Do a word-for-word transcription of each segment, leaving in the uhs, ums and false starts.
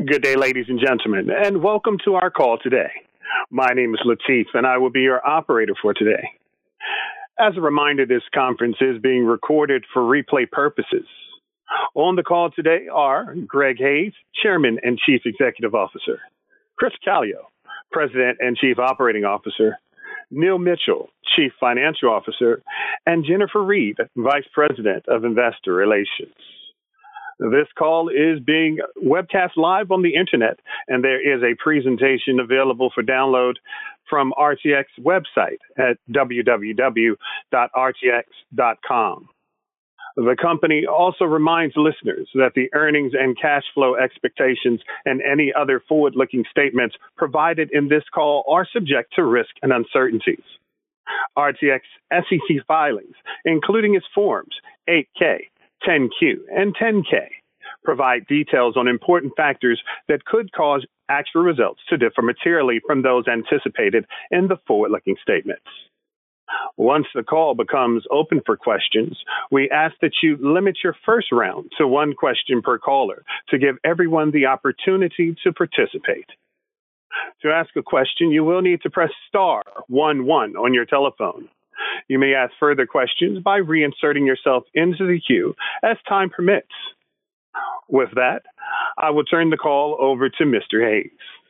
Good day, ladies and gentlemen, and welcome to our call today. My name is Latif, and I will be your operator for today. As a reminder, this conference is being recorded for replay purposes. On the call today are Greg Hayes, Chairman and Chief Executive Officer, Chris Calio, President and Chief Operating Officer, Neil Mitchell, Chief Financial Officer, and Jennifer Reed, Vice President of Investor Relations. This call is being webcast live on the internet, and there is a presentation available for download from R T X website at w w w dot r t x dot com. The company also reminds listeners that the earnings and cash flow expectations and any other forward-looking statements provided in this call are subject to risk and uncertainties. R T X S E C filings, including its forms eight K, ten Q, and ten K, provide details on important factors that could cause actual results to differ materially from those anticipated in the forward-looking statements. Once the call becomes open for questions, we ask that you limit your first round to one question per caller to give everyone the opportunity to participate. To ask a question, you will need to press star one one on your telephone. You may ask further questions by reinserting yourself into the queue as time permits. With that, I will turn the call over to Mister Hayes.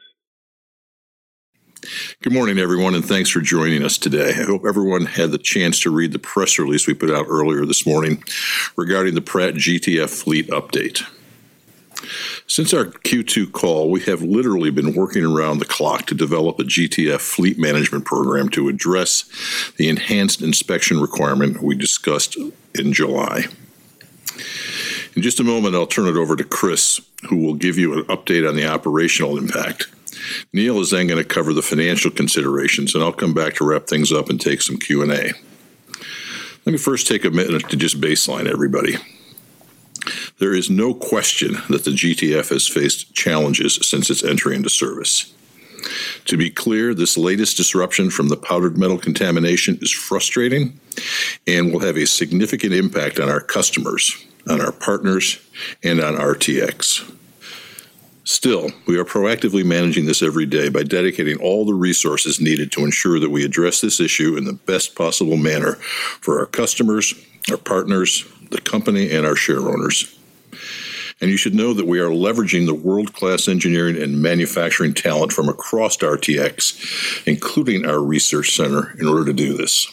Good morning, everyone, and thanks for joining us today. I hope everyone had the chance to read the press release we put out earlier this morning regarding the Pratt G T F fleet update. Since our Q two call, we have literally been working around the clock to develop a G T F fleet management program to address the enhanced inspection requirement we discussed in July. In just a moment, I'll turn it over to Chris, who will give you an update on the operational impact. Neil is then going to cover the financial considerations, and I'll come back to wrap things up and take some Q and A. Let me first take a minute to just baseline everybody. There is no question that the G T F has faced challenges since its entry into service. To be clear, this latest disruption from the powdered metal contamination is frustrating and will have a significant impact on our customers, on our partners, and on R T X. Still, we are proactively managing this every day by dedicating all the resources needed to ensure that we address this issue in the best possible manner for our customers, our partners, the company, and our shareowners. And you should know that we are leveraging the world-class engineering and manufacturing talent from across R T X, including our research center, in order to do this.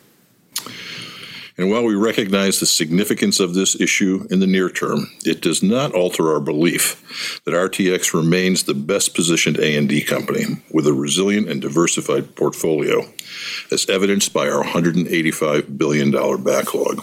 And while we recognize the significance of this issue in the near term, it does not alter our belief that R T X remains the best positioned A and D company with a resilient and diversified portfolio, as evidenced by our one hundred eighty-five billion dollars backlog.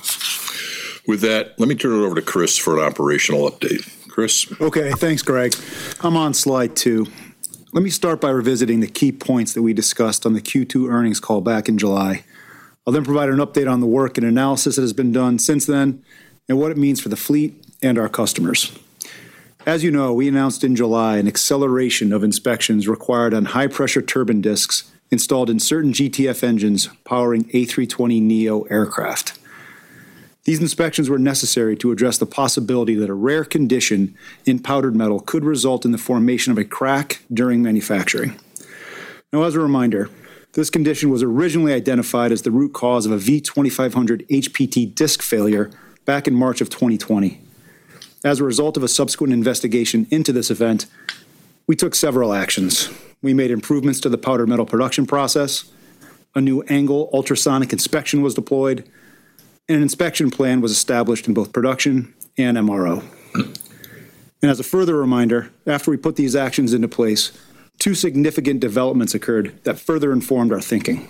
With that, let me turn it over to Chris for an operational update. Chris? Okay, thanks, Greg. I'm on slide two. Let me start by revisiting the key points that we discussed on the Q two earnings call back in July. I'll then provide an update on the work and analysis that has been done since then and what it means for the fleet and our customers. As you know, we announced in July an acceleration of inspections required on high-pressure turbine discs installed in certain G T F engines powering A three twenty neo aircraft. These inspections were necessary to address the possibility that a rare condition in powdered metal could result in the formation of a crack during manufacturing. Now, as a reminder, this condition was originally identified as the root cause of a V twenty-five hundred H P T disc failure back in March of twenty twenty. As a result of a subsequent investigation into this event, we took several actions. We made improvements to the powdered metal production process, a new angle ultrasonic inspection was deployed, and an inspection plan was established in both production and M R O. And as a further reminder, after we put these actions into place, two significant developments occurred that further informed our thinking.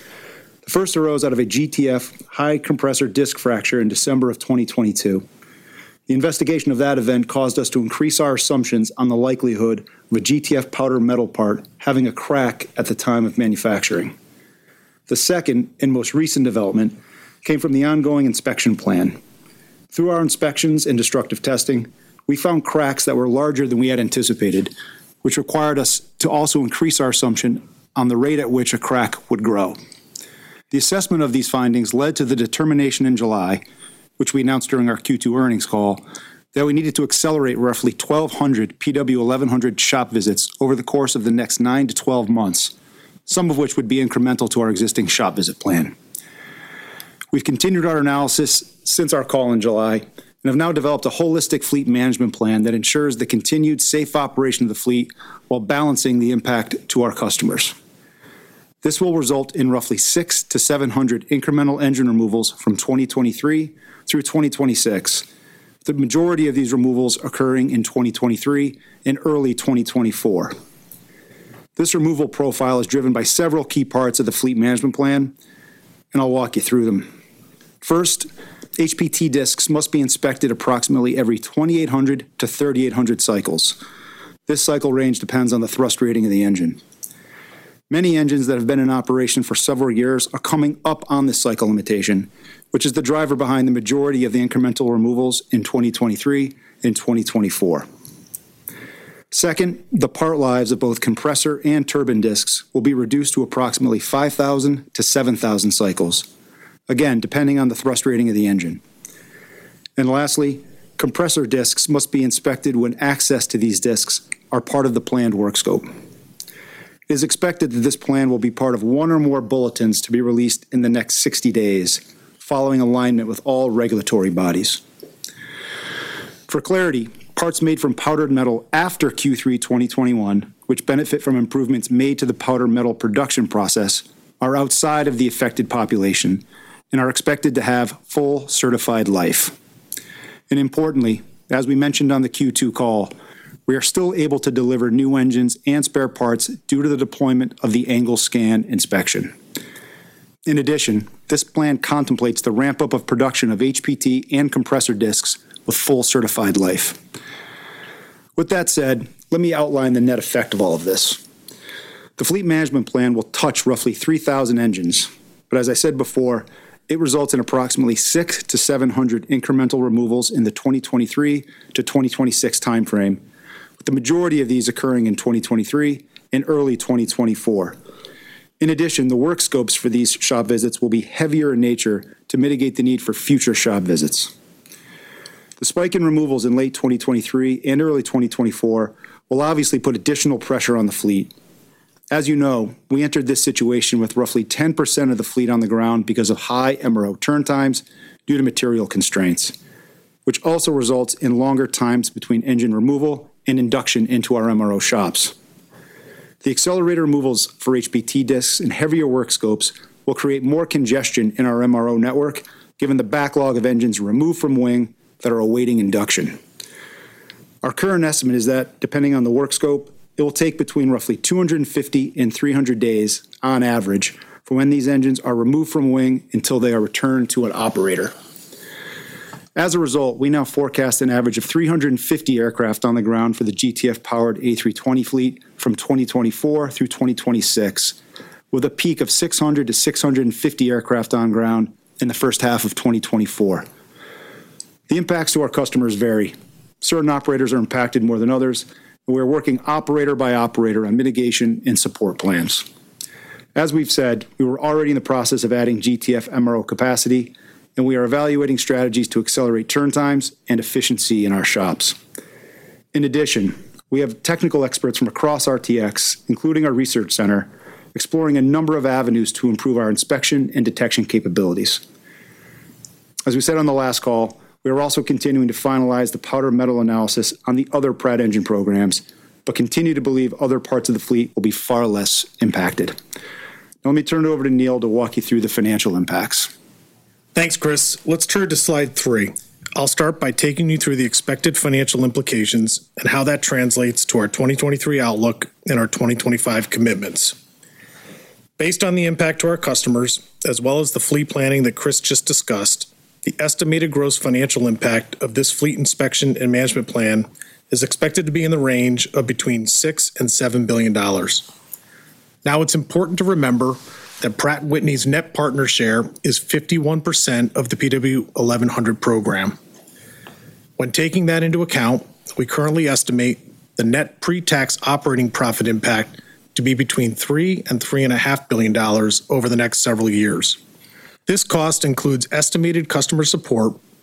The first arose out of a G T F high compressor disc fracture in December of twenty twenty-two. The investigation of that event caused us to increase our assumptions on the likelihood of a G T F powder metal part having a crack at the time of manufacturing. The second and most recent development came from the ongoing inspection plan. Through our inspections and destructive testing, we found cracks that were larger than we had anticipated, which required us to also increase our assumption on the rate at which a crack would grow. The assessment of these findings led to the determination in July, which we announced during our Q two earnings call, that we needed to accelerate roughly twelve hundred P W eleven hundred shop visits over the course of the next nine to twelve months, some of which would be incremental to our existing shop visit plan. We've continued our analysis since our call in July and have now developed a holistic fleet management plan that ensures the continued safe operation of the fleet while balancing the impact to our customers. This will result in roughly six to seven hundred incremental engine removals from twenty twenty-three through twenty twenty-six, the majority of these removals occurring in twenty twenty-three and early twenty twenty-four. This removal profile is driven by several key parts of the fleet management plan, and I'll walk you through them. First, H P T discs must be inspected approximately every twenty-eight hundred to thirty-eight hundred cycles. This cycle range depends on the thrust rating of the engine. Many engines that have been in operation for several years are coming up on this cycle limitation, which is the driver behind the majority of the incremental removals in twenty twenty-three and twenty twenty-four. Second, the part lives of both compressor and turbine discs will be reduced to approximately five thousand to seven thousand cycles, again, depending on the thrust rating of the engine. And lastly, compressor discs must be inspected when access to these discs are part of the planned work scope. It is expected that this plan will be part of one or more bulletins to be released in the next sixty days, following alignment with all regulatory bodies. For clarity, parts made from powdered metal after Q three twenty twenty-one, which benefit from improvements made to the powder metal production process, are outside of the affected population and are expected to have full certified life. And importantly, as we mentioned on the Q two call, we are still able to deliver new engines and spare parts due to the deployment of the angle scan inspection. In addition, this plan contemplates the ramp-up of production of H P T and compressor discs with full certified life. With that said, let me outline the net effect of all of this. The fleet management plan will touch roughly three thousand engines, but as I said before, it results in approximately six to seven hundred incremental removals in the twenty twenty-three to twenty twenty-six timeframe, with the majority of these occurring in twenty twenty-three and early twenty twenty-four. In addition, the work scopes for these shop visits will be heavier in nature to mitigate the need for future shop visits. The spike in removals in late twenty twenty-three and early twenty twenty-four will obviously put additional pressure on the fleet. As you know, we entered this situation with roughly ten percent of the fleet on the ground because of high M R O turn times due to material constraints, which also results in longer times between engine removal and induction into our M R O shops. The accelerator removals for H P T discs and heavier work scopes will create more congestion in our M R O network, given the backlog of engines removed from wing that are awaiting induction. Our current estimate is that, depending on the work scope, it will take between roughly two hundred fifty and three hundred days, on average, from when these engines are removed from wing until they are returned to an operator. As a result, we now forecast an average of three hundred fifty aircraft on the ground for the G T F-powered A three twenty fleet from twenty twenty-four through twenty twenty-six, with a peak of six hundred to six hundred fifty aircraft on ground in the first half of twenty twenty-four. The impacts to our customers vary. Certain operators are impacted more than others, and we're working operator by operator on mitigation and support plans. As we've said, we were already in the process of adding G T F M R O capacity, and we are evaluating strategies to accelerate turn times and efficiency in our shops. In addition, we have technical experts from across R T X, including our research center, exploring a number of avenues to improve our inspection and detection capabilities. As we said on the last call, we are also continuing to finalize the powder metal analysis on the other Pratt engine programs, but continue to believe other parts of the fleet will be far less impacted. Now let me turn it over to Neil to walk you through the financial impacts. Thanks, Chris. Let's turn to slide three. I'll start by taking you through the expected financial implications and how that translates to our twenty twenty-three outlook and our twenty twenty-five commitments. Based on the impact to our customers, as well as the fleet planning that Chris just discussed, the estimated gross financial impact of this fleet inspection and management plan is expected to be in the range of between six and seven billion dollars. Now, it's important to remember that Pratt & Whitney's net partner share is fifty-one percent of the P W eleven hundred program. When taking that into account, we currently estimate the net pre-tax operating profit impact to be between three and three and a half billion dollars over the next several years. This cost includes estimated customer support,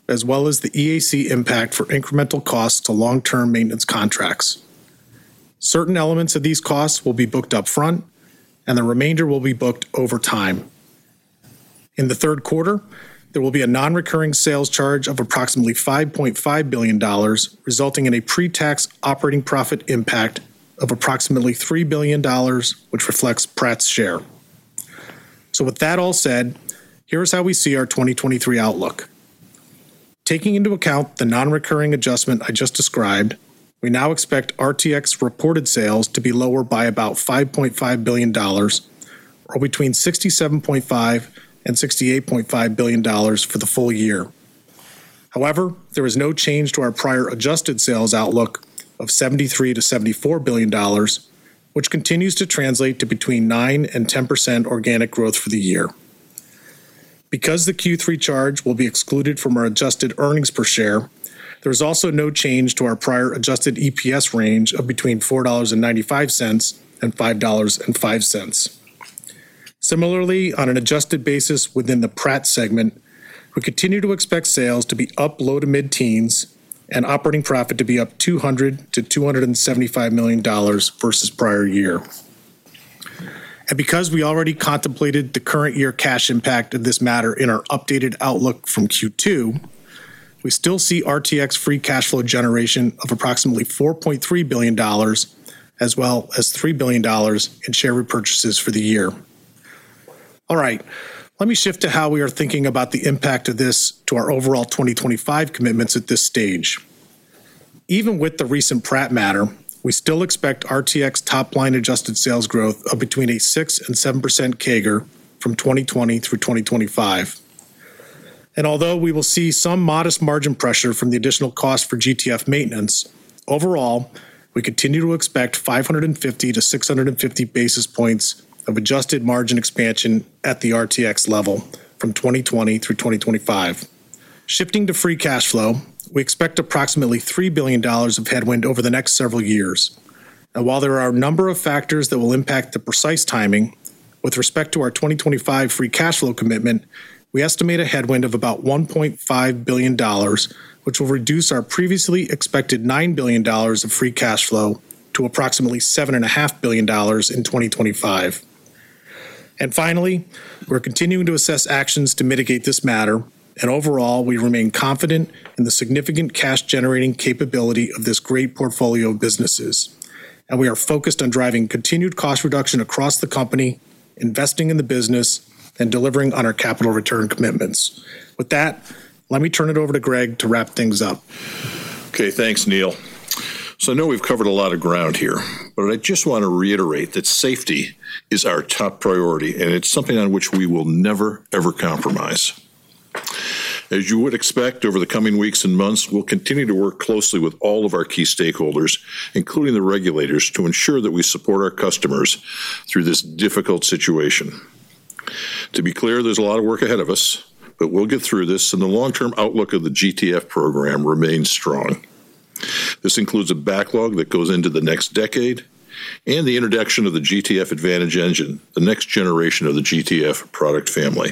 as well as the E A C impact for incremental costs to long-term maintenance contracts. Certain elements of these costs will be booked up front, and the remainder will be booked over time. In the third quarter, there will be a non-recurring sales charge of approximately five point five billion dollars, resulting in a pre-tax operating profit impact of approximately three billion dollars, which reflects Pratt's share. So with that all said, here's how we see our twenty twenty-three outlook. Taking into account the non-recurring adjustment I just described, we now expect R T X reported sales to be lower by about five point five billion dollars, or between sixty-seven point five and sixty-eight point five billion dollars for the full year. However, there is no change to our prior adjusted sales outlook of seventy-three to seventy-four billion dollars, which continues to translate to between nine and ten percent organic growth for the year. Because the Q three charge will be excluded from our adjusted earnings per share, there is also no change to our prior adjusted E P S range of between four dollars and ninety-five cents and five dollars and five cents. Similarly, on an adjusted basis within the Pratt segment, we continue to expect sales to be up low to mid-teens and operating profit to be up two hundred to two hundred seventy-five million dollars versus prior year. And because we already contemplated the current year cash impact of this matter in our updated outlook from Q two, we still see R T X free cash flow generation of approximately four point three billion dollars, as well as three billion dollars in share repurchases for the year. All right, let me shift to how we are thinking about the impact of this to our overall twenty twenty-five commitments at this stage. Even with the recent Pratt matter, we still expect R T X top-line adjusted sales growth of between a six and seven percent C A G R from twenty twenty through twenty twenty-five. And although we will see some modest margin pressure from the additional cost for G T F maintenance, overall, we continue to expect five hundred fifty to six hundred fifty basis points of adjusted margin expansion at the R T X level from twenty twenty through twenty twenty-five. Shifting to free cash flow, we expect approximately three billion dollars of headwind over the next several years. And while there are a number of factors that will impact the precise timing, with respect to our twenty twenty-five free cash flow commitment, we estimate a headwind of about one point five billion dollars, which will reduce our previously expected nine billion dollars of free cash flow to approximately seven point five billion dollars in twenty twenty-five. And finally, we're continuing to assess actions to mitigate this matter, and overall, we remain confident in the significant cash-generating capability of this great portfolio of businesses. And we are focused on driving continued cost reduction across the company, investing in the business, and delivering on our capital return commitments. With that, let me turn it over to Greg to wrap things up. Okay, thanks, Neil. So I know we've covered a lot of ground here, but I just want to reiterate that safety is our top priority, and it's something on which we will never, ever compromise. As you would expect, over the coming weeks and months, we'll continue to work closely with all of our key stakeholders, including the regulators, to ensure that we support our customers through this difficult situation. To be clear, there's a lot of work ahead of us, but we'll get through this, and the long-term outlook of the G T F program remains strong. This includes a backlog that goes into the next decade and the introduction of the G T F Advantage engine, the next generation of the G T F product family.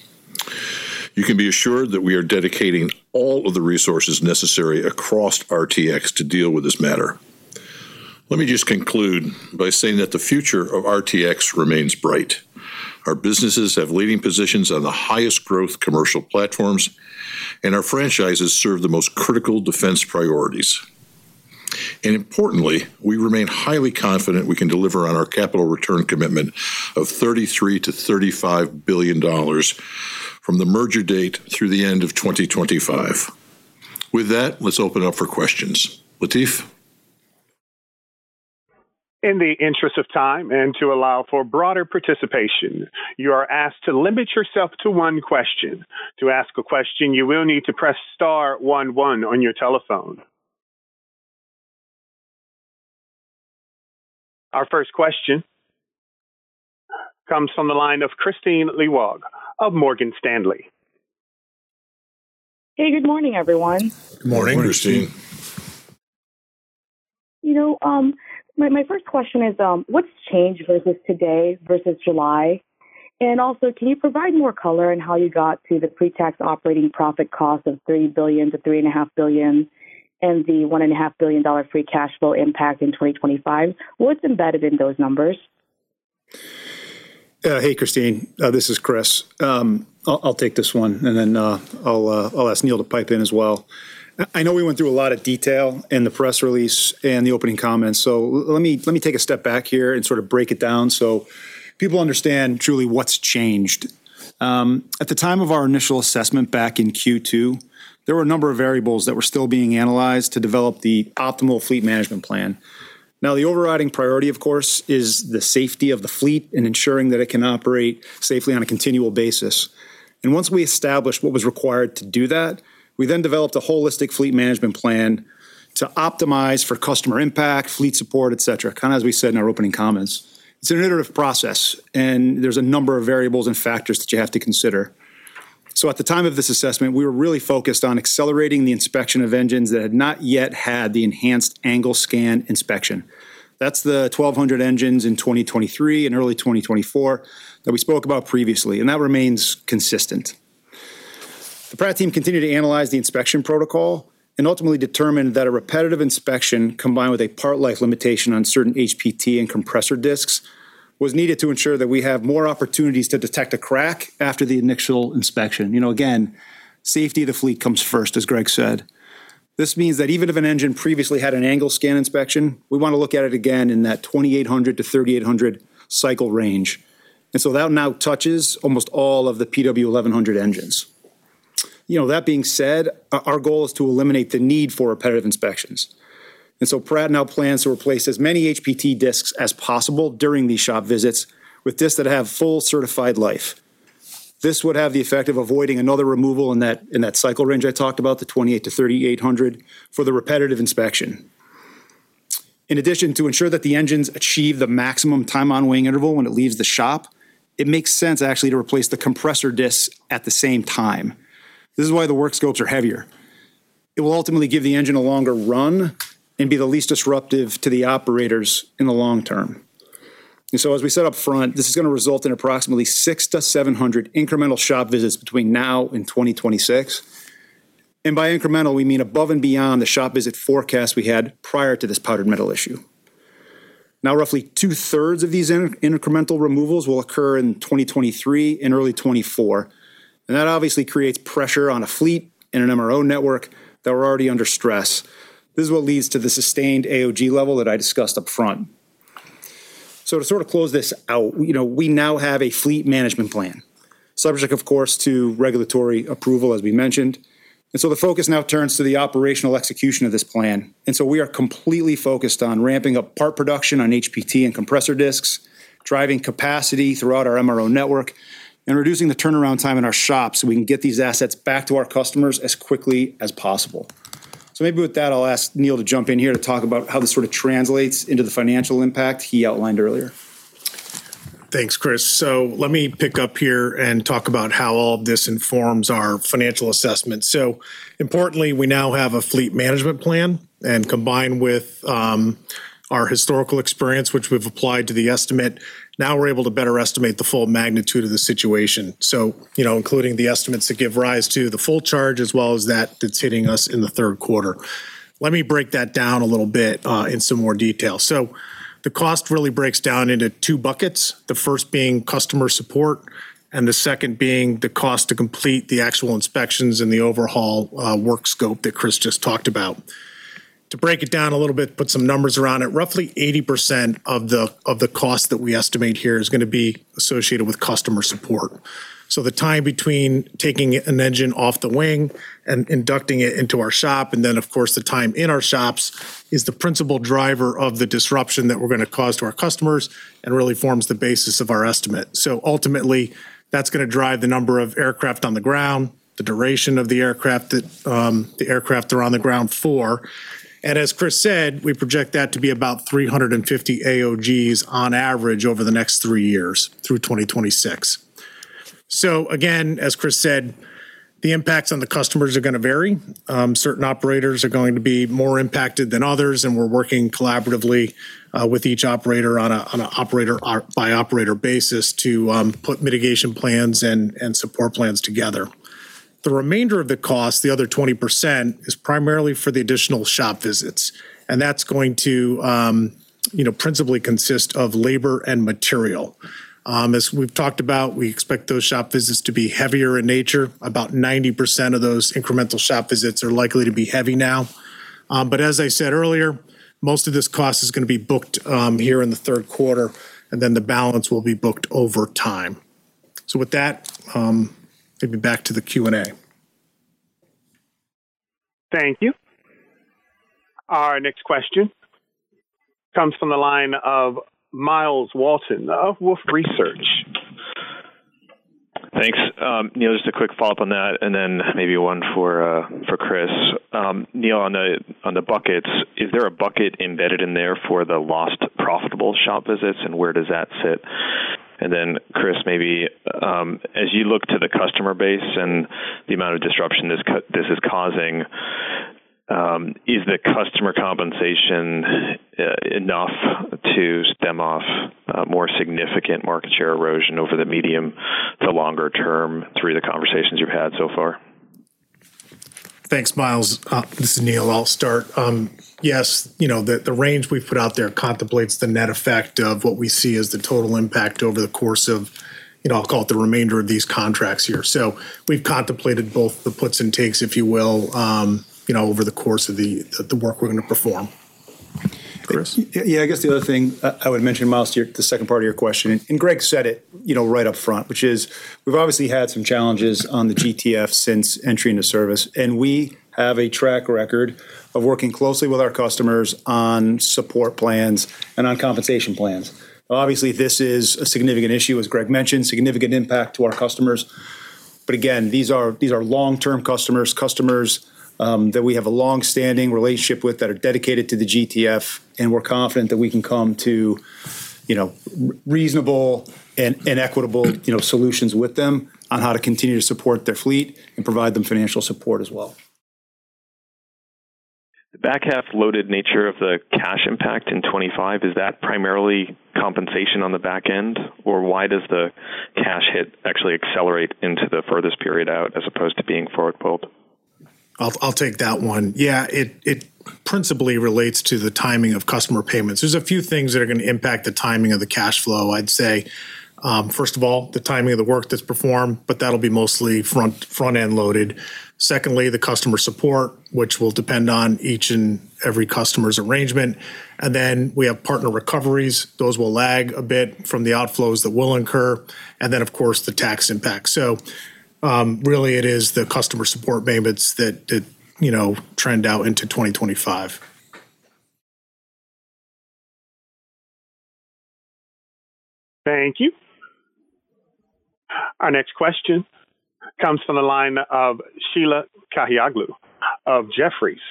You can be assured that we are dedicating all of the resources necessary across R T X to deal with this matter. Let me just conclude by saying that the future of R T X remains bright. Our businesses have leading positions on the highest growth commercial platforms, and our franchises serve the most critical defense priorities. And importantly, we remain highly confident we can deliver on our capital return commitment of thirty-three to thirty-five billion dollars from the merger date through the end of twenty twenty-five. With that, let's open up for questions. Latif? In the interest of time and to allow for broader participation, you are asked to limit yourself to one question. To ask a question, you will need to press star one one on your telephone. Our first question comes from the line of Kristine Liwag of Morgan Stanley. Hey, good morning, everyone. Good morning, Christine. You know, um, my, my first question is, um, what's changed versus today versus July? And also, can you provide more color on how you got to the pre-tax operating profit cost of three billion dollars to three point five billion dollars and the one point five billion dollars free cash flow impact in twenty twenty-five? What's embedded in those numbers? Uh, hey, Christine, uh, this is Chris. Um, I'll, I'll take this one, and then uh, I'll uh, I'll ask Neil to pipe in as well. I know we went through a lot of detail in the press release and the opening comments, so let me let me take a step back here and sort of break it down so people understand truly what's changed. Um, at the time of our initial assessment back in Q two, there were a number of variables that were still being analyzed to develop the optimal fleet management plan. Now, the overriding priority, of course, is the safety of the fleet and ensuring that it can operate safely on a continual basis. And once we established what was required to do that, we then developed a holistic fleet management plan to optimize for customer impact, fleet support, et cetera, kind of as we said in our opening comments. It's an iterative process, and there's a number of variables and factors that you have to consider. So at the time of this assessment, we were really focused on accelerating the inspection of engines that had not yet had the enhanced angle scan inspection. That's the twelve hundred engines in twenty twenty-three and early twenty twenty-four that we spoke about previously, and that remains consistent. The Pratt team continued to analyze the inspection protocol and ultimately determined that a repetitive inspection combined with a part life limitation on certain H P T and compressor discs was needed to ensure that we have more opportunities to detect a crack after the initial inspection. You know, again, safety of the fleet comes first, as Greg said. This means that even if an engine previously had an angle scan inspection, we want to look at it again in that twenty-eight hundred to thirty-eight hundred cycle range. And so that now touches almost all of the P W eleven hundred engines. You know, that being said, our goal is to eliminate the need for repetitive inspections. And so Pratt now plans to replace as many H P T discs as possible during these shop visits with discs that have full certified life. This would have the effect of avoiding another removal in that in that cycle range I talked about, the twenty-eight to thirty-eight hundred, for the repetitive inspection. In addition, to ensure that the engines achieve the maximum time on wing interval when it leaves the shop, it makes sense actually to replace the compressor discs at the same time. This is why the work scopes are heavier. It will ultimately give the engine a longer run and be the least disruptive to the operators in the long term. And so as we said up front, this is going to result in approximately six to seven hundred incremental shop visits between now and twenty twenty-six. And by incremental, we mean above and beyond the shop visit forecast we had prior to this powdered metal issue. Now, roughly two-thirds of these in- incremental removals will occur in twenty twenty-three and early twenty-four. And that obviously creates pressure on a fleet and an M R O network that were already under stress. This is what leads to the sustained A O G level that I discussed up front. So to sort of close this out, you know, we now have a fleet management plan, subject, of course, to regulatory approval, as we mentioned. And so the focus now turns to the operational execution of this plan. And so we are completely focused on ramping up part production on H P T and compressor discs, driving capacity throughout our M R O network, and reducing the turnaround time in our shops so we can get these assets back to our customers as quickly as possible. So maybe with that, I'll ask Neil to jump in here to talk about how this sort of translates into the financial impact he outlined earlier. Thanks, Chris. So let me pick up here and talk about how all of this informs our financial assessment. So importantly, we now have a fleet management plan, and combined with um, our historical experience, which we've applied to the estimate, now we're able to better estimate the full magnitude of the situation. So, you know, including the estimates that give rise to the full charge as well as that that's hitting us in the third quarter. Let me break that down a little bit uh, in some more detail. So the cost really breaks down into two buckets, the first being customer support and the second being the cost to complete the actual inspections and the overhaul uh, work scope that Chris just talked about. To break it down a little bit, put some numbers around it, roughly eighty percent of the of the cost that we estimate here is going to be associated with customer support. So the time between taking an engine off the wing and inducting it into our shop, and then, of course, the time in our shops is the principal driver of the disruption that we're going to cause to our customers and really forms the basis of our estimate. So ultimately, that's going to drive the number of aircraft on the ground, the duration of the aircraft that um, the aircraft are on the ground for. And as Chris said, we project that to be about three hundred fifty A O Gs on average over the next three years through twenty twenty-six. So again, as Chris said, The impacts on the customers are going to vary. Um, certain operators are going to be more impacted than others, and we're working collaboratively uh, with each operator on a on an operator by operator basis to um, put mitigation plans and and support plans together. The remainder of the cost, the other twenty percent, is primarily for the additional shop visits, and that's going to um, you know principally consist of labor and material. Um, as we've talked about, we expect those shop visits to be heavier in nature. About ninety percent of those incremental shop visits are likely to be heavy now. Um, but as I said earlier, most of this cost is going to be booked um, here in the third quarter, and then the balance will be booked over time. So with that, um, maybe back to the Q and A. Thank you. Our next question comes from the line of Miles Walton of Wolfe Research. Thanks. Um, Neil, just a quick follow-up on that, and then maybe one for uh, for Chris. Um, Neil, on the on the buckets, is there a bucket embedded in there for the lost profitable shop visits, and where does that sit? And then, Chris, maybe um, as you look to the customer base and the amount of disruption this co- this is causing, Um, is the customer compensation uh, enough to stem off uh, more significant market share erosion over the medium to longer term through the conversations you've had so far? Thanks, Miles. Uh, this is Neil. I'll start. Um, yes, you know, the, the range we've put out there contemplates the net effect of what we see as the total impact over the course of, you know, I'll call it the remainder of these contracts here. So we've contemplated both the puts and takes, if you will, um, you know, over the course of the the work we're going to perform. Chris? Yeah, I guess the other thing I would mention, Miles, to your, the second part of your question, and Greg said it, you know, right up front, which is we've obviously had some challenges on the G T F since entry into service, and we have a track record of working closely with our customers on support plans and on compensation plans. Obviously, this is a significant issue, as Greg mentioned, significant impact to our customers. But again, these are these are long-term customers, customers Um, that we have a long-standing relationship with that are dedicated to the G T F, and we're confident that we can come to, you know, reasonable and, and equitable, you know, solutions with them on how to continue to support their fleet and provide them financial support as well. The back half loaded nature of the cash impact in twenty-five, is that primarily compensation on the back end, or why does the cash hit actually accelerate into the furthest period out as opposed to being forward pulled? I'll, I'll take that one. Yeah, it it principally relates to the timing of customer payments. There's a few things that are going to impact the timing of the cash flow. I'd say, um, first of all, the timing of the work that's performed, but that'll be mostly front front end loaded. Secondly, the customer support, which will depend on each and every customer's arrangement. And then we have partner recoveries. Those will lag a bit from the outflows that will incur. And then, of course, the tax impact. So Um, really, it is the customer support payments that, that, you know, trend out into twenty twenty-five. Thank you. Our next question comes from the line of Sheila Kahyaoglu of Jefferies.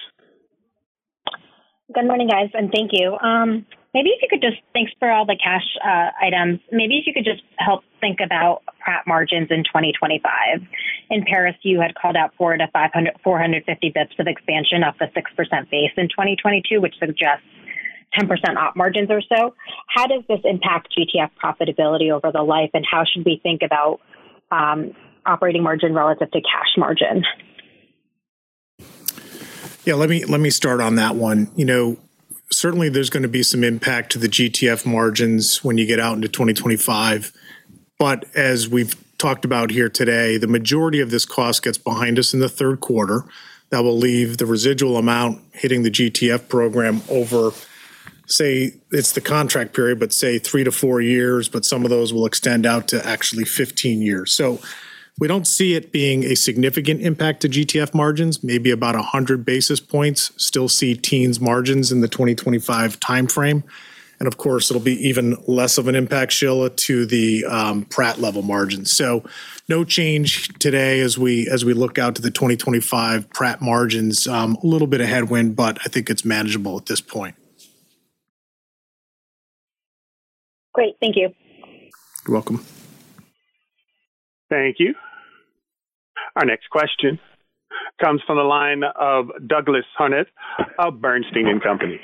Good morning, guys, and thank you. Um, maybe if you could just, thanks for all the cash uh, items, maybe if you could just help think about Pratt margins in twenty twenty-five. In Paris, you had called out four to five hundred, four hundred fifty bips of expansion off the six percent base in twenty twenty-two, which suggests ten percent op margins or so. How does this impact G T F profitability over the life, and how should we think about um, operating margin relative to cash margin? Yeah, let me let me start on that one. You know, certainly there's going to be some impact to the G T F margins when you get out into twenty twenty-five. But as we've talked about here today, the majority of this cost gets behind us in the third quarter. That will leave the residual amount hitting the G T F program over, say, it's the contract period, but say three to four years, but some of those will extend out to actually fifteen years. So we don't see it being a significant impact to G T F margins, maybe about one hundred basis points, still see teens margins in the twenty twenty-five timeframe. And of course, it'll be even less of an impact, Sheila, to the um, Pratt level margins. So no change today as we as we look out to the twenty twenty-five Pratt margins. Um, a little bit of headwind, but I think it's manageable at this point. Great, thank you. You're welcome. Thank you. Our next question comes from the line of Douglas Harnett of Bernstein and Company.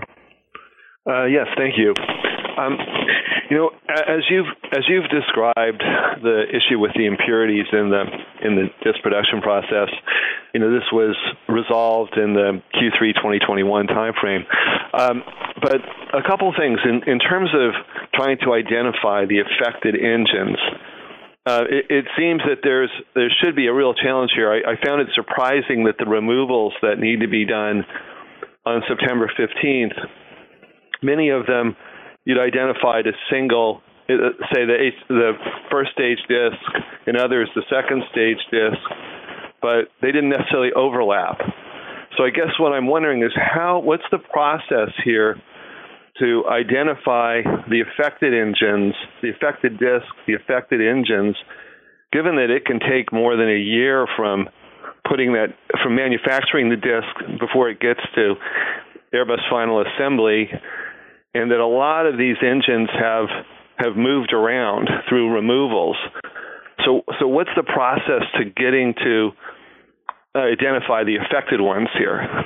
Uh, yes, thank you. Um, you know, as you've as you've described the issue with the impurities in the in the disc production process, you know, this was resolved in the Q three twenty twenty-one timeframe. Um, but a couple of things in, in terms of trying to identify the affected engines. Uh, it, it seems that there's there should be a real challenge here. I, I found it surprising that the removals that need to be done on September fifteenth, many of them you'd identified as single, say the the first stage disc, and others the second stage disc, but they didn't necessarily overlap. So I guess what I'm wondering is how what's the process here to identify the affected engines, the affected discs, the affected engines, given that it can take more than a year from putting that, from manufacturing the disc before it gets to Airbus final assembly, and that a lot of these engines have have moved around through removals. So, so what's the process to getting to uh, identify the affected ones here?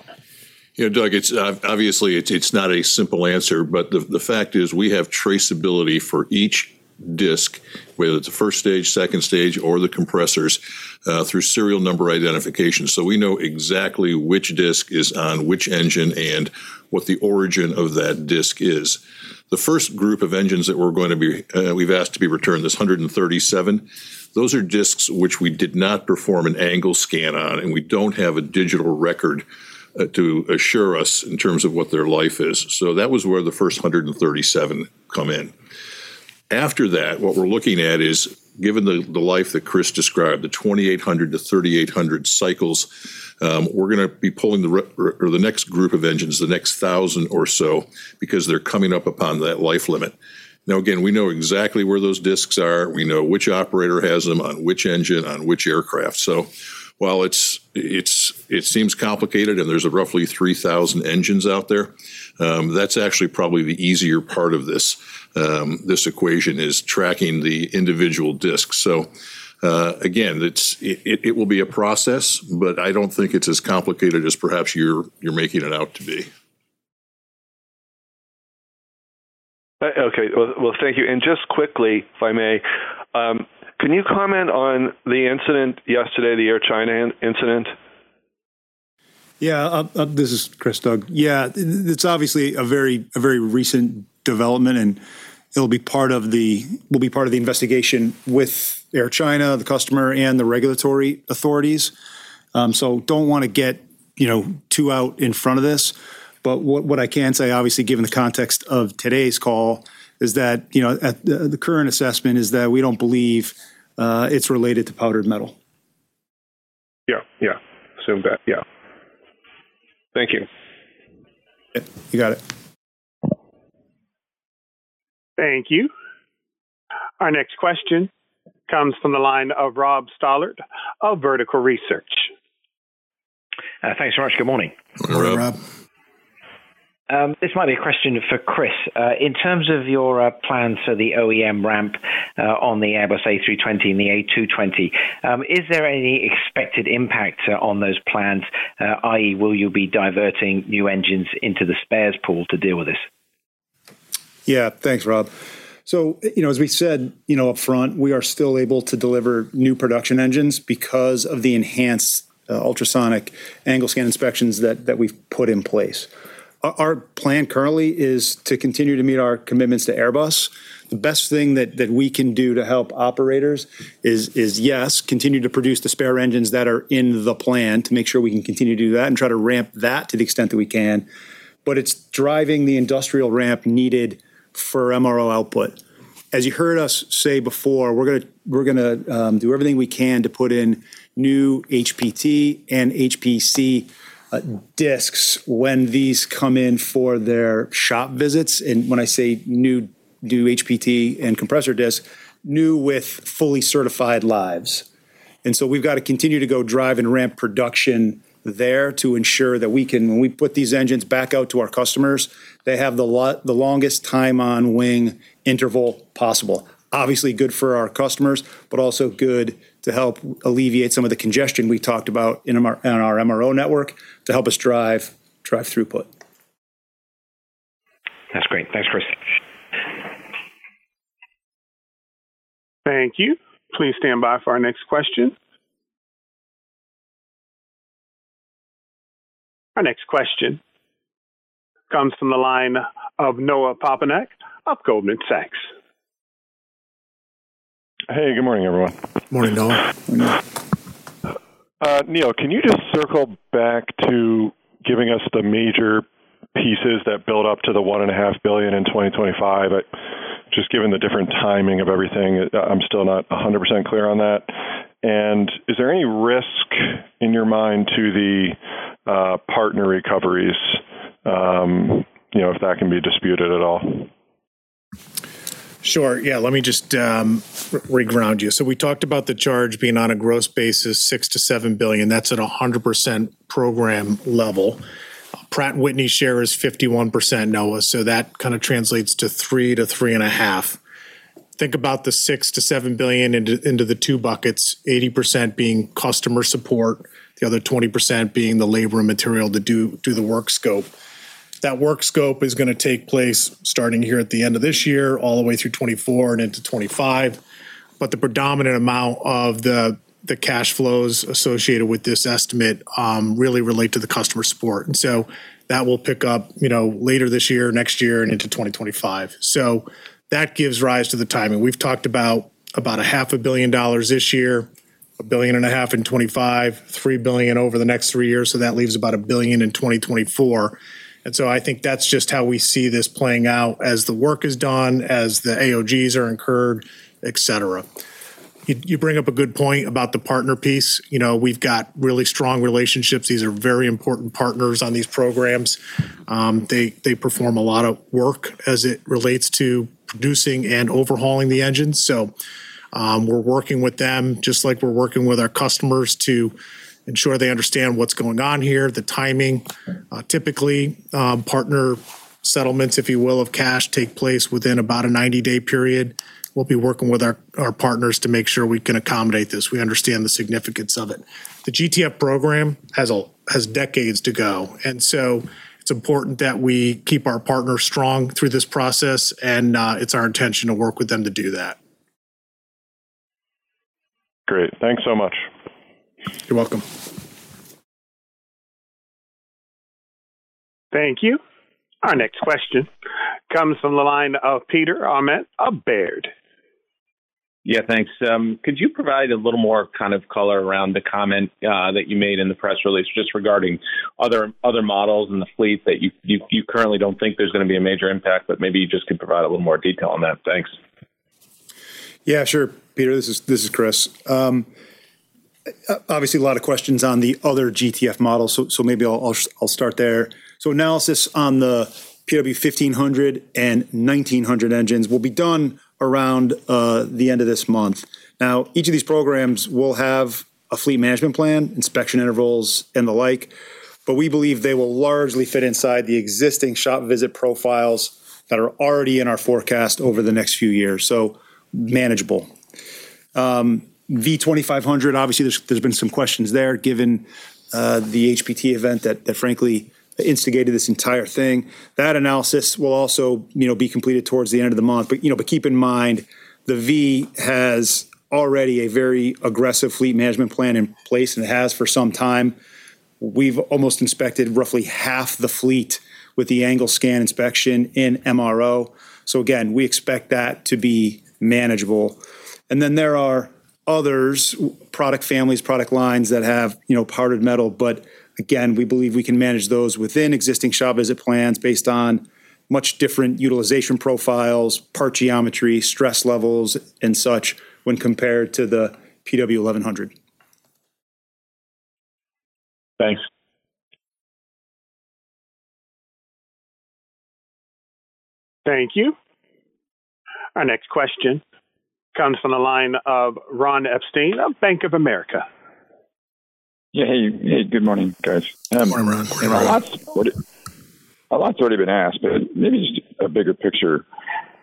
You know, Doug, it's uh, obviously it's it's not a simple answer, but the, the fact is we have traceability for each disc, whether it's the first stage, second stage, or the compressors, uh, through serial number identification. So we know exactly which disc is on which engine and what the origin of that disc is. The first group of engines that we're going to be, uh, we've asked to be returned, this one hundred thirty-seven, those are discs which we did not perform an angle scan on, and we don't have a digital record uh, to assure us in terms of what their life is. So that was where the first one hundred thirty-seven come in. After that, what we're looking at is, given the, the life that Chris described, the twenty-eight hundred to thirty-eight hundred cycles, um, we're going to be pulling the re- or the next group of engines, the next thousand or so, because they're coming up upon that life limit. Now, again, we know exactly where those discs are. We know which operator has them on which engine, on which aircraft. So while it's it's it seems complicated and there's a roughly three thousand engines out there, um, that's actually probably the easier part of this. Um, this equation is tracking the individual discs. So uh, again, it's it, it will be a process, but I don't think it's as complicated as perhaps you're you're making it out to be. Okay, well, well, thank you. And just quickly, if I may, um, can you comment on the incident yesterday, the Air China incident? Yeah, uh, uh, this is Chris, Doug. Yeah, it's obviously a very a very recent development, and it'll be part of the will be part of the investigation with Air China, the customer, and the regulatory authorities. Um, so don't want to get you know too out in front of this. But what, what I can say, obviously, given the context of today's call, is that, you know, at the, the current assessment is that we don't believe uh, it's related to powdered metal. Yeah, yeah. Assume that, yeah. Thank you. Yeah, you got it. Thank you. Our next question comes from the line of Rob Stollard of Vertical Research. Uh, thanks very much. Good morning. Good morning, Rob. Um, this might be a question for Chris. Uh, in terms of your uh, plans for the O E M ramp uh, on the Airbus A three twenty and the A two twenty, um, is there any expected impact uh, on those plans, uh, that is will you be diverting new engines into the spares pool to deal with this? Yeah, thanks, Rob. So, you know, as we said, you know, up front, we are still able to deliver new production engines because of the enhanced uh, ultrasonic angle scan inspections that that we've put in place. Our plan currently is to continue to meet our commitments to Airbus. The best thing that, that we can do to help operators is, is, yes, continue to produce the spare engines that are in the plan to make sure we can continue to do that and try to ramp that to the extent that we can. But it's driving the industrial ramp needed for M R O output. As you heard us say before, we're going to we're going to um, do everything we can to put in new H P T and H P C Uh, discs when these come in for their shop visits. And when I say new, new H P T and compressor discs, new with fully certified lives. And so we've got to continue to go drive and ramp production there to ensure that we can, when we put these engines back out to our customers, they have the lo- the longest time on wing interval possible. Obviously good for our customers, but also good to help alleviate some of the congestion we talked about in our, in our M R O network to help us drive drive throughput. That's great. Thanks, Chris. Thank you. Please stand by for our next question. Our next question comes from the line of Noah Poponak of Goldman Sachs. Hey, good morning, everyone. Morning, Noah. Uh, Neil, can you just circle back to giving us the major pieces that build up to the one and a half billion in twenty twenty-five? I, just given the different timing of everything, I'm still not one hundred percent clear on that. And is there any risk in your mind to the uh, partner recoveries, um, you know, if that can be disputed at all? Sure. Yeah. Let me just um, re-ground you. So we talked about the charge being on a gross basis, six to seven billion. That's at a hundred percent program level. Pratt and Whitney's share is fifty-one percent, Noah. So that kind of translates to three to three and a half. Think about the six to seven billion into, into the two buckets, eighty percent being customer support, the other twenty percent being the labor and material to do, do the work scope. That work scope is going to take place starting here at the end of this year, all the way through twenty-four and into twenty-five. But the predominant amount of the the cash flows associated with this estimate um, really relate to the customer support. And so that will pick up, you know, later this year, next year, and into twenty twenty-five. So that gives rise to the timing. We've talked about about a half a billion dollars this year, a billion and a half in twenty-five, three billion over the next three years. So that leaves about a billion in twenty twenty-four. And so I think that's just how we see this playing out as the work is done, as the A O Gs are incurred, et cetera. You, you bring up a good point about the partner piece. You know, we've got really strong relationships. These are very important partners on these programs. Um, they they perform a lot of work as it relates to producing and overhauling the engines. So um, we're working with them just like we're working with our customers to ensure they understand what's going on here, the timing. Uh, typically, um, partner settlements, if you will, of cash take place within about a ninety-day period. We'll be working with our, our partners to make sure we can accommodate this. We understand the significance of it. The G T F program has a has decades to go, and so it's important that we keep our partners strong through this process, and uh, it's our intention to work with them to do that. Great. Thanks so much. You're welcome. Thank you. Our next question comes from the line of Peter Arment of Baird. Yeah, thanks. Um, could you provide a little more kind of color around the comment uh, that you made in the press release just regarding other other models in the fleet that you, you, you currently don't think there's going to be a major impact, but maybe you just could provide a little more detail on that. Thanks. Yeah, sure, Peter. This is this is Chris. Um, obviously, a lot of questions on the other G T F models, so so maybe I'll I'll, I'll start there. So analysis on the P W fifteen hundred and nineteen hundred engines will be done around uh, the end of this month. Now, each of these programs will have a fleet management plan, inspection intervals, and the like, but we believe they will largely fit inside the existing shop visit profiles that are already in our forecast over the next few years, so manageable. Um, V twenty-five hundred, obviously there's, there's been some questions there given uh, the H P T event that, that frankly instigated this entire thing. That analysis will also, you know, be completed towards the end of the month. But, you know, but keep in mind, the V has already a very aggressive fleet management plan in place and it has for some time. We've almost inspected roughly half the fleet with the angle scan inspection in M R O. So again, we expect that to be manageable. And then there are others, product families, product lines that have, you know, powdered metal, but again, we believe we can manage those within existing shop visit plans based on much different utilization profiles, part geometry, stress levels, and such when compared to the P W eleven hundred. Thanks. Thank you. Our next question comes from the line of Ron Epstein of Bank of America. Yeah, hey, hey, good morning, guys. Um, Morning, Ron. Morning, Ron. A lot's, already, a lot's already been asked, but maybe just a bigger picture.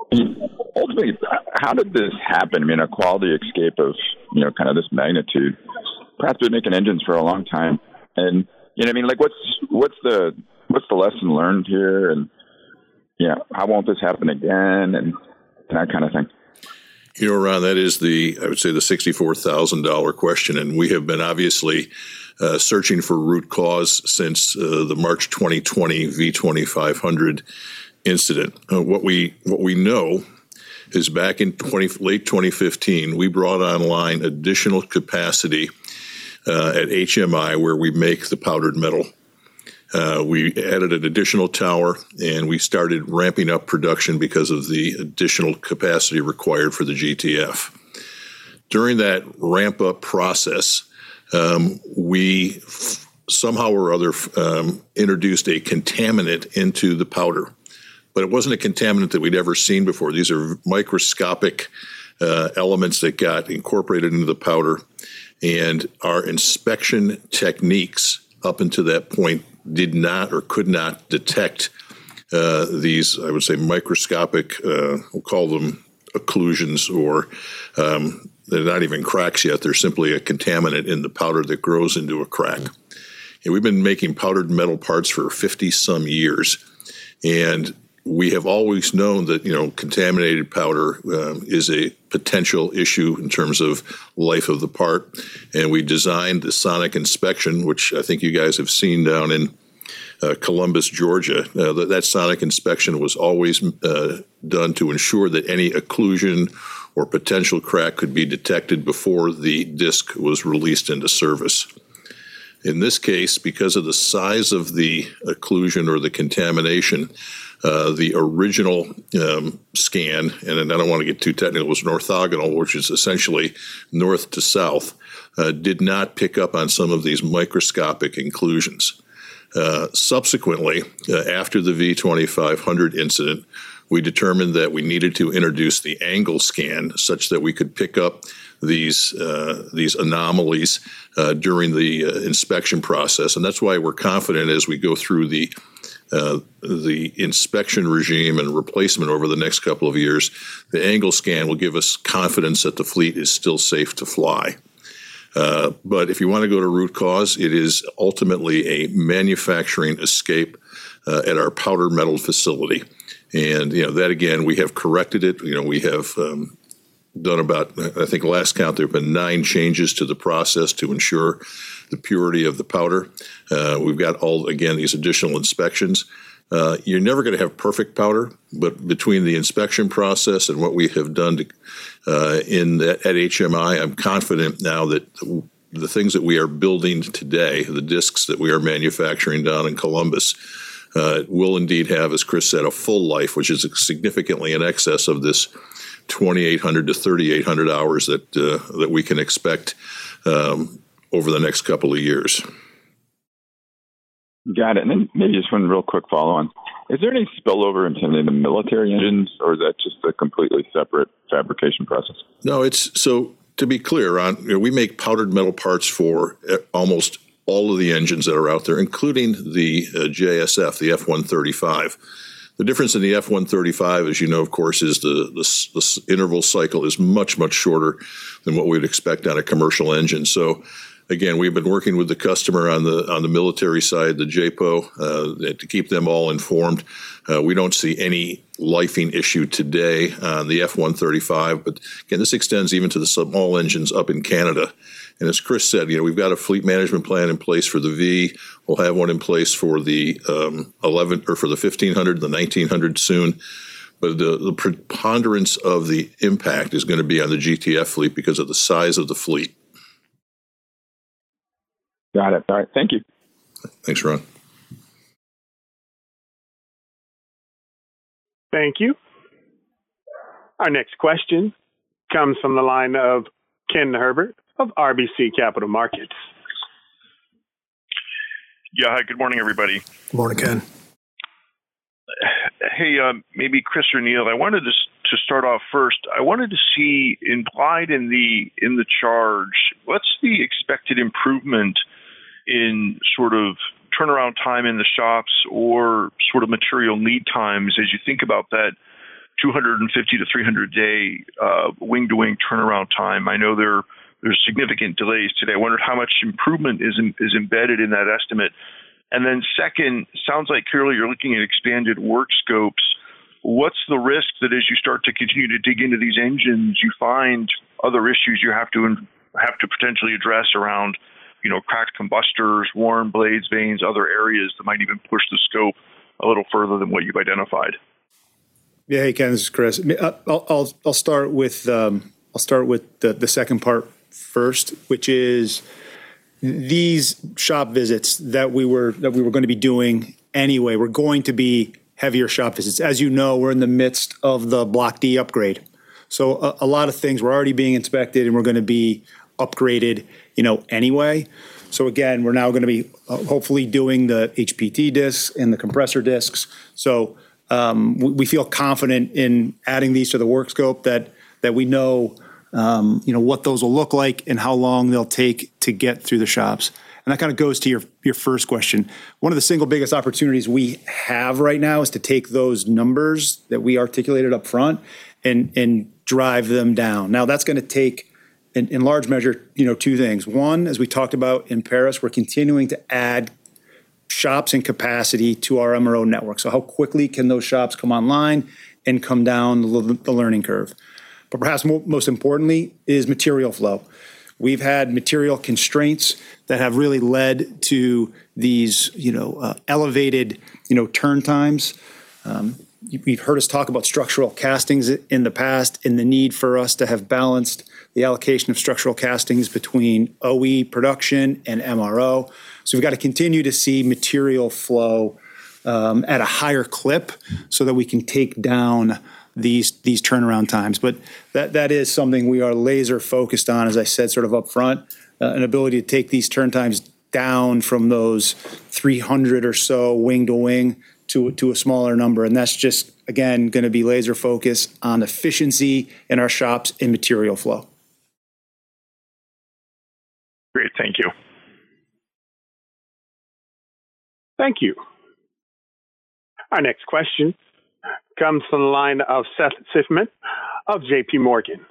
ultimately, how did this happen? I mean, a quality escape of, you know, kind of this magnitude. Pratt's been making engines for a long time. And, you know, I mean, like, what's what's the what's the lesson learned here? And, you know, how won't this happen again? And that kind of thing. You know, Ron, that is the, I would say, the sixty-four thousand dollars question. And we have been obviously uh, searching for root cause since uh, the March twenty twenty V twenty-five hundred incident. Uh, what we what we know is back in twenty, late twenty fifteen, we brought online additional capacity uh, at H M I where we make the powdered metal. Uh, we added an additional tower, and we started ramping up production because of the additional capacity required for the G T F. During that ramp-up process, um, we f- somehow or other um, introduced a contaminant into the powder. But it wasn't a contaminant that we'd ever seen before. These are microscopic uh, elements that got incorporated into the powder, and our inspection techniques up until that point did not or could not detect uh, these, I would say, microscopic, uh, we'll call them occlusions, or um, they're not even cracks yet. They're simply a contaminant in the powder that grows into a crack. And we've been making powdered metal parts for fifty-some years, and we have always known that, you know, contaminated powder um, is a potential issue in terms of life of the part. And we designed the sonic inspection, which I think you guys have seen down in uh, Columbus, Georgia. Uh, that, that sonic inspection was always uh, done to ensure that any occlusion or potential crack could be detected before the disc was released into service. In this case, because of the size of the occlusion or the contamination, uh, the original um, scan, and I don't want to get too technical, was orthogonal, which is essentially north to south, uh, did not pick up on some of these microscopic inclusions. Uh, subsequently, uh, after the V twenty-five hundred incident, we determined that we needed to introduce the angle scan such that we could pick up these uh, these anomalies uh, during the uh, inspection process, and that's why we're confident as we go through the uh, the inspection regime and replacement over the next couple of years. The angle scan will give us confidence that the fleet is still safe to fly. Uh, but if you want to go to root cause, it is ultimately a manufacturing escape uh, at our powder metal facility. And, you know, that again, we have corrected it. You know, we have um, done about, I think last count, there have been nine changes to the process to ensure the purity of the powder. Uh, we've got all, again, these additional inspections. Uh, you're never going to have perfect powder, but between the inspection process and what we have done to, uh, in the, at H M I, I'm confident now that the things that we are building today, the discs that we are manufacturing down in Columbus, Uh, will indeed have, as Chris said, a full life, which is significantly in excess of this twenty-eight hundred to thirty-eight hundred hours that uh, that we can expect um, over the next couple of years. Got it. And then maybe just one real quick follow-on. Is there any spillover into any of the military engines, or is that just a completely separate fabrication process? No, it's so to be clear, on you know, we make powdered metal parts for almost all of the engines that are out there, including the uh, J S F, the F one thirty-five. The difference in the F one thirty-five, as you know, of course, is the, the, the interval cycle is much, much shorter than what we would expect on a commercial engine. So, again, we've been working with the customer on the on the military side, the J P O, uh, to keep them all informed. Uh, we don't see any lifing issue today on the F one thirty-five, but again, this extends even to the small engines up in Canada. And as Chris said, you know, we've got a fleet management plan in place for the V. We'll have one in place for the um, eleven or for the fifteen hundred, the nineteen hundred soon. But the, the preponderance of the impact is going to be on the G T F fleet because of the size of the fleet. Got it. All right. Thank you. Thanks, Ron. Thank you. Our next question comes from the line of Ken Herbert of R B C Capital Markets. Yeah, hi, good morning, everybody. Good morning, Ken. Hey, um, maybe Chris or Neil, I wanted to, to start off first. I wanted to see implied in the in the charge, what's the expected improvement in sort of turnaround time in the shops or sort of material lead times as you think about that two hundred fifty to three hundred day uh, wing-to-wing turnaround time. I know there there's significant delays today. I wondered how much improvement is in, is embedded in that estimate. And then second, sounds like clearly you're looking at expanded work scopes. What's the risk that as you start to continue to dig into these engines, you find other issues you have to have to potentially address around, you know, cracked combustors, worn blades, vanes, other areas that might even push the scope a little further than what you've identified? Yeah, hey Ken, this is Chris. I'll I'll, I'll start with um, I'll start with the, the second part first, which is these shop visits that we were that we were going to be doing anyway. We're going to be heavier shop visits. As you know, we're in the midst of the Block D upgrade. So a, a lot of things were already being inspected and we're going to be upgraded, you know, anyway. So again, we're now going to be uh, hopefully doing the H P T discs and the compressor discs. So um, we, we feel confident in adding these to the work scope that that we know, um, you know, what those will look like and how long they'll take to get through the shops. And that kind of goes to your, your first question. One of the single biggest opportunities we have right now is to take those numbers that we articulated up front and, and drive them down. Now, that's going to take, in, in large measure, you know, two things. One, as we talked about in Paris, we're continuing to add shops and capacity to our M R O network. So how quickly can those shops come online and come down the, the learning curve? But perhaps mo- most importantly is material flow. We've had material constraints that have really led to these, you know, uh, elevated, you know, turn times. Um, you've heard us talk about structural castings in the past and the need for us to have balanced the allocation of structural castings between O E production and M R O. So we've got to continue to see material flow um, at a higher clip so that we can take down these these turnaround times. But that that is something we are laser focused on, as I said, sort of up front, uh, an ability to take these turn times down from those three hundred or so wing to wing to to a smaller number. And that's just, again, going to be laser focused on efficiency in our shops and material flow. Great. Thank you. Thank you. Our next question comes from the line of Seth Sifman of J P Morgan.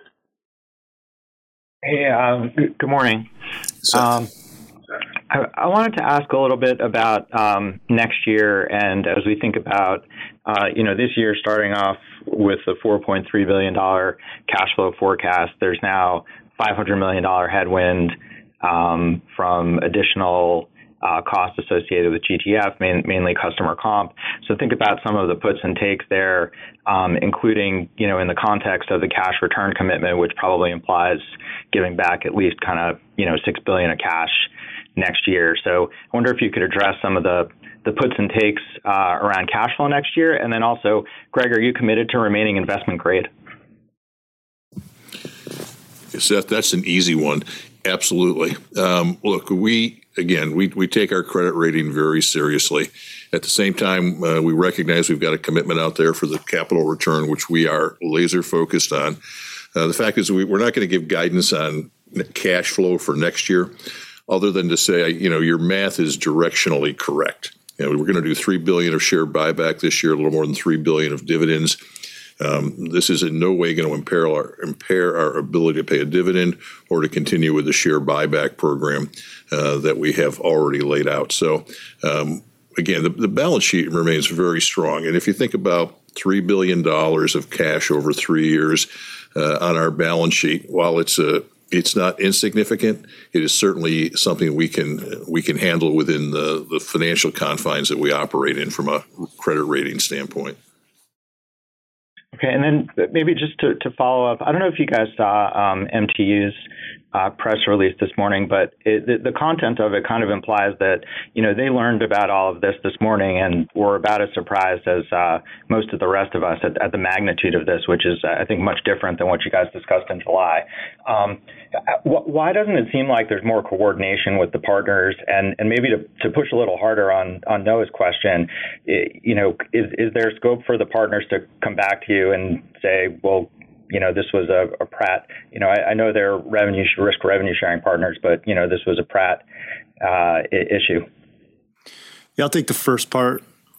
Hey, um, good morning. Um, I, I wanted to ask a little bit about um, next year, and as we think about, uh, you know, this year starting off with the four point three billion dollars cash flow forecast, there's now five hundred million dollars headwind um, from additional Uh, costs associated with G T F, main, mainly customer comp. So think about some of the puts and takes there, um, including, you know, in the context of the cash return commitment, which probably implies giving back at least kind of, you know, six billion dollars of cash next year. So I wonder if you could address some of the the puts and takes uh, around cash flow next year. And then also, Greg, are you committed to remaining investment grade? Seth, that's an easy one. Absolutely. Um, look, we, again, we, we take our credit rating very seriously. At the same time, uh, we recognize we've got a commitment out there for the capital return, which we are laser focused on. Uh, the fact is we, we're not going to give guidance on cash flow for next year, other than to say, you know, your math is directionally correct. You know, we're going to do three billion dollars of share buyback this year, a little more than three billion dollars of dividends. Um, this is in no way going to impair our, impair our ability to pay a dividend or to continue with the share buyback program uh, that we have already laid out. So, um, again, the, the balance sheet remains very strong. And if you think about three billion dollars of cash over three years uh, on our balance sheet, while it's a it's not insignificant, it is certainly something we can we can handle within the, the financial confines that we operate in from a credit rating standpoint. Okay, and then maybe just to, to follow up, I don't know if you guys saw um, M T U's uh, press release this morning, but it, the, the content of it kind of implies that, you know, they learned about all of this this morning and were about as surprised as uh, most of the rest of us at, at the magnitude of this, which is, I think, much different than what you guys discussed in July. Um, why doesn't it seem like there's more coordination with the partners? And, and maybe to, to push a little harder on, on Noah's question, it, you know, is, is there scope for the partners to come back to you and say, well, you know, this was a, a Pratt, you know, I, I know they're revenue risk revenue sharing partners, but, you know, this was a Pratt uh, issue. Yeah, I'll take the first part,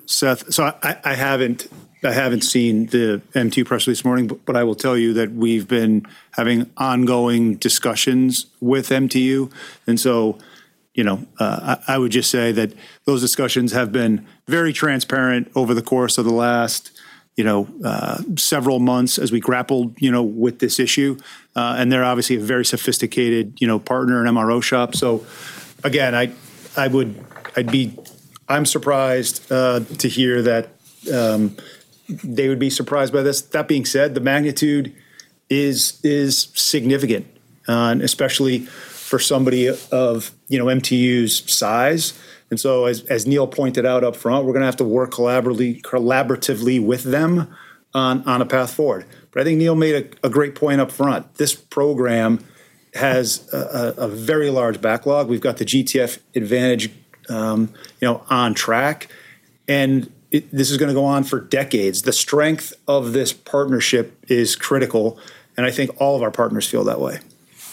Seth, so I, I haven't I haven't seen the M T U press release this morning, but, but I will tell you that we've been having ongoing discussions with M T U. And so, you know, uh, I, I would just say that those discussions have been very transparent over the course of the last, you know, uh, several months as we grappled, you know, with this issue. Uh, and they're obviously a very sophisticated, you know, partner and M R O shop. So again, I I would I'd be I'm surprised uh, to hear that um, they would be surprised by this. That being said, the magnitude is is significant, uh, and especially for somebody of, you know, M T U's size. And so, as, as Neil pointed out up front, we're going to have to work collaboratively collaboratively with them on, on a path forward. But I think Neil made a, a great point up front. This program has a, a, a very large backlog. We've got the G T F Advantage, um, you know, on track, and it, this is going to go on for decades. The strength of this partnership is critical, and I think all of our partners feel that way.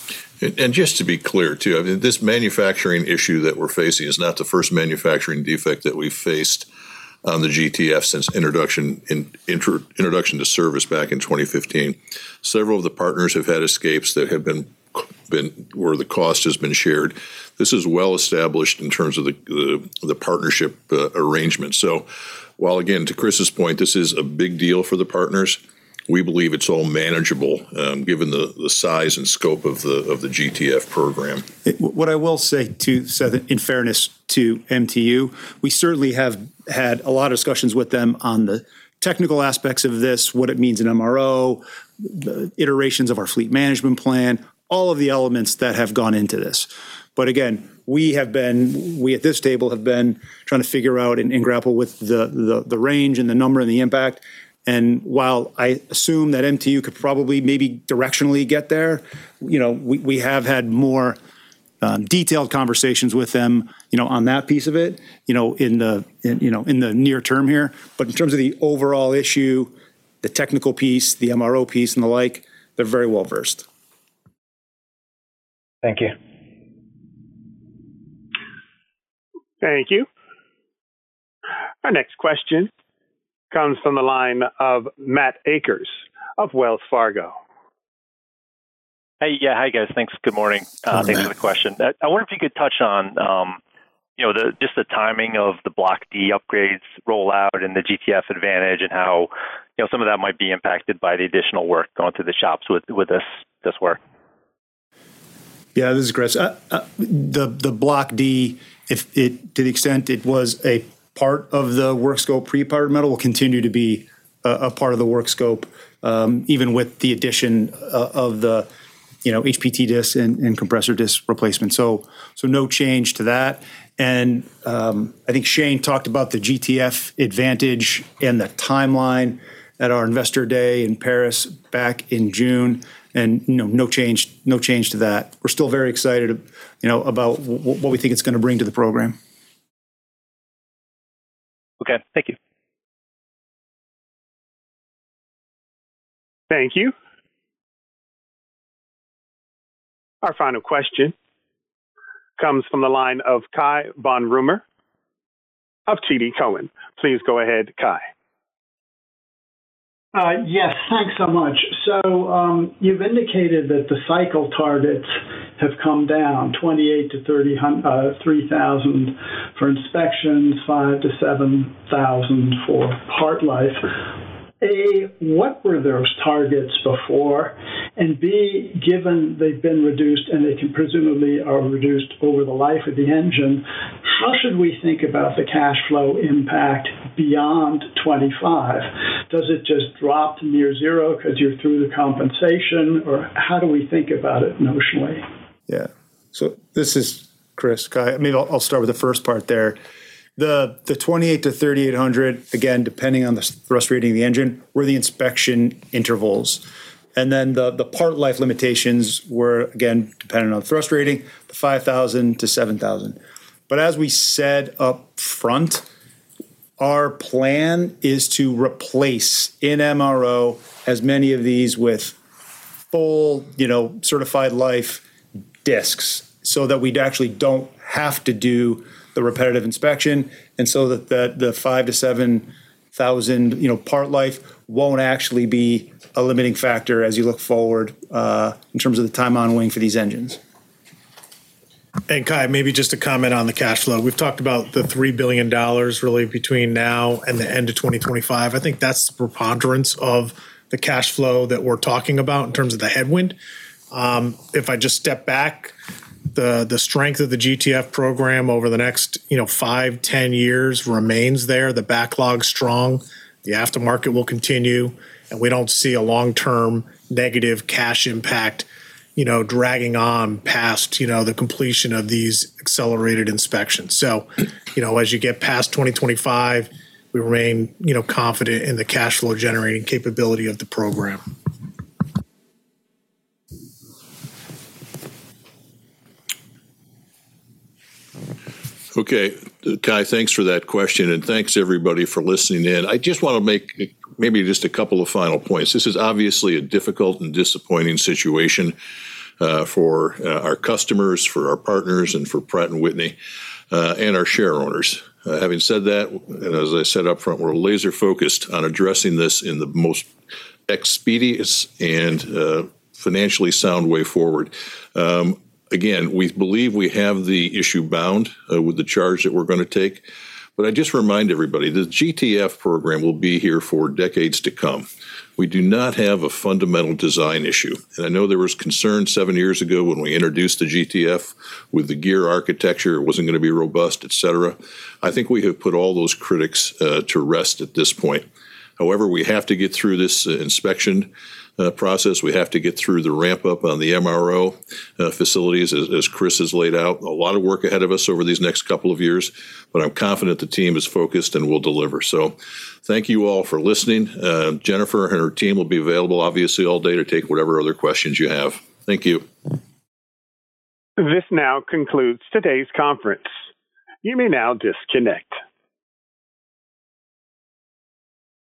And just to be clear, too, I mean, this manufacturing issue that we're facing is not the first manufacturing defect that we've faced on the G T F since introduction in intro, introduction to service back in twenty fifteen. Several of the partners have had escapes that have been been where the cost has been shared. This is well established in terms of the the, the partnership uh, arrangement. So, while again, to Chris's point, this is a big deal for the partners, we believe it's all manageable um, given the, the size and scope of the of the G T F program. It, what I will say, to Seth, in fairness to M T U, we certainly have had a lot of discussions with them on the technical aspects of this, what it means in M R O, the iterations of our fleet management plan, all of the elements that have gone into this. But again, we have been, we at this table have been trying to figure out and, and grapple with the, the the range and the number and the impact. And while I assume that M T U could probably maybe directionally get there, you know, we, we have had more um, detailed conversations with them, you know, on that piece of it, you know, in the, in, you know, in the near term here. But in terms of the overall issue, the technical piece, the M R O piece and the like, they're very well versed. Thank you. Thank you. Our next question comes from the line of Matt Akers of Wells Fargo. Hey, yeah, hi guys. Thanks. Good morning. Uh, thanks for the question. I, I wonder if you could touch on, um, you know, the just the timing of the Block D upgrades rollout and the G T F Advantage, and how, you know, some of that might be impacted by the additional work going through the shops with with this this work. Yeah, this is Chris. Uh, uh, the the Block D, if it to the extent it was a part of the work scope pre-powdered metal, will continue to be a, a part of the work scope, um, even with the addition uh, of the, you know, H P T disc and, and compressor disc replacement. So, so no change to that. And um, I think Shane talked about the G T F Advantage and the timeline at our investor day in Paris back in June. And, you know, no change, no change to that. We're still very excited, you know, about w- what we think it's going to bring to the program. Okay, thank you. Thank you. Our final question comes from the line of Cai von Rumohr of T D Cowen. Please go ahead, Kai. Uh, yes, thanks so much. So um, you've indicated that the cycle targets have come down, twenty-eight to thirty-three thousand for inspections, five to seven thousand for part life. A, what were those targets before? And B, given they've been reduced and they can presumably are reduced over the life of the engine, how should we think about the cash flow impact beyond twenty-five? Does it just drop to near zero because you're through the compensation, or how do we think about it notionally? Yeah. So this is Chris. Maybe I'll, I'll start with the first part there. The the twenty-eight to thirty-eight hundred, again, depending on the thrust rating of the engine, were the inspection intervals. And then the, the part life limitations were, again, depending on the thrust rating, the five thousand to seven thousand. But as we said up front, our plan is to replace in M R O as many of these with full, you know, certified life discs, so that we actually don't have to do the repetitive inspection, and so that the, the five to seven thousand, you know, part life won't actually be a limiting factor as you look forward uh, in terms of the time on wing for these engines. And Kai, maybe just a comment on the cash flow. We've talked about the three billion dollars really between now and the end of twenty twenty-five. I think that's the preponderance of the cash flow that we're talking about in terms of the headwind. Um, if I just step back, the the strength of the G T F program over the next, you know, five, ten years remains there. The backlog's strong. The aftermarket will continue, and we don't see a long-term negative cash impact, you know, dragging on past, you know, the completion of these accelerated inspections. So, you know, as you get past twenty twenty-five, we remain, you know, confident in the cash flow generating capability of the program. Okay, Kai, thanks for that question, and thanks everybody for listening in. I just want to make maybe just a couple of final points. This is obviously a difficult and disappointing situation uh, for uh, our customers, for our partners, and for Pratt and Whitney uh, and our share owners. Uh, having said that, and as I said up front, we're laser focused on addressing this in the most expeditious and uh, financially sound way forward. Um, Again, we believe we have the issue bound uh, with the charge that we're going to take. But I just remind everybody, the G T F program will be here for decades to come. We do not have a fundamental design issue. And I know there was concern seven years ago when we introduced the G T F with the gear architecture, it wasn't going to be robust, et cetera. I think we have put all those critics uh, to rest at this point. However, we have to get through this uh, inspection Uh, process. We have to get through the ramp up on the M R O uh, facilities, as, as Chris has laid out. A lot of work ahead of us over these next couple of years, but I'm confident the team is focused and will deliver. So thank you all for listening. Uh, Jennifer and her team will be available, obviously, all day to take whatever other questions you have. Thank you. This now concludes today's conference. You may now disconnect.